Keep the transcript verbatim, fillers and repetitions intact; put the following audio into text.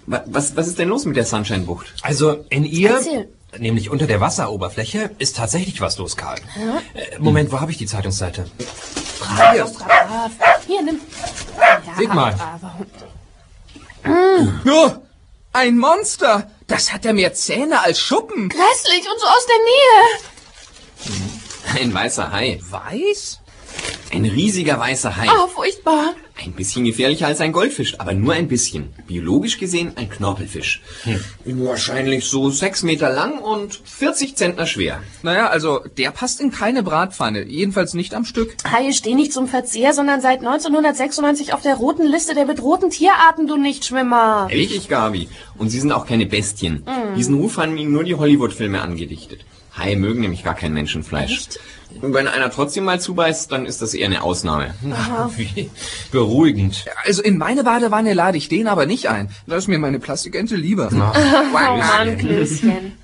Was, was ist denn los mit der Sunshine-Bucht? Also in ihr, Erzähl. nämlich unter der Wasseroberfläche, ist tatsächlich was los, Karl. Ja. Äh, Moment, wo habe ich die Zeitungsseite? Brav, Hier. brav, brav. Hier, nimm. Ja, Leg mal. aber- Oh, ein Monster! Das hat ja mehr Zähne als Schuppen. Grässlich und so aus der Nähe. Ein weißer Hai. Weiß? Ein riesiger weißer Hai. Oh, furchtbar. Ein bisschen gefährlicher als ein Goldfisch, aber nur ein bisschen. Biologisch gesehen ein Knorpelfisch. Hm. Wahrscheinlich so sechs Meter lang und vierzig Zentner schwer. Naja, also der passt in keine Bratpfanne. Jedenfalls nicht am Stück. Haie stehen nicht zum Verzehr, sondern seit neunzehnhundertsechsundneunzig auf der roten Liste der bedrohten Tierarten, du Nichtschwimmer. Richtig, Gabi. Und sie sind auch keine Bestien. Mm. Diesen Ruf haben ihnen nur die Hollywood-Filme angedichtet. Haie mögen nämlich gar kein Menschenfleisch. Echt? Und wenn einer trotzdem mal zubeißt, dann ist das eher eine Ausnahme. Aha. Wie beruhigend. Also in meine Badewanne lade ich den aber nicht ein. Da ist mir meine Plastikente lieber. Oh Mann, Klößchen.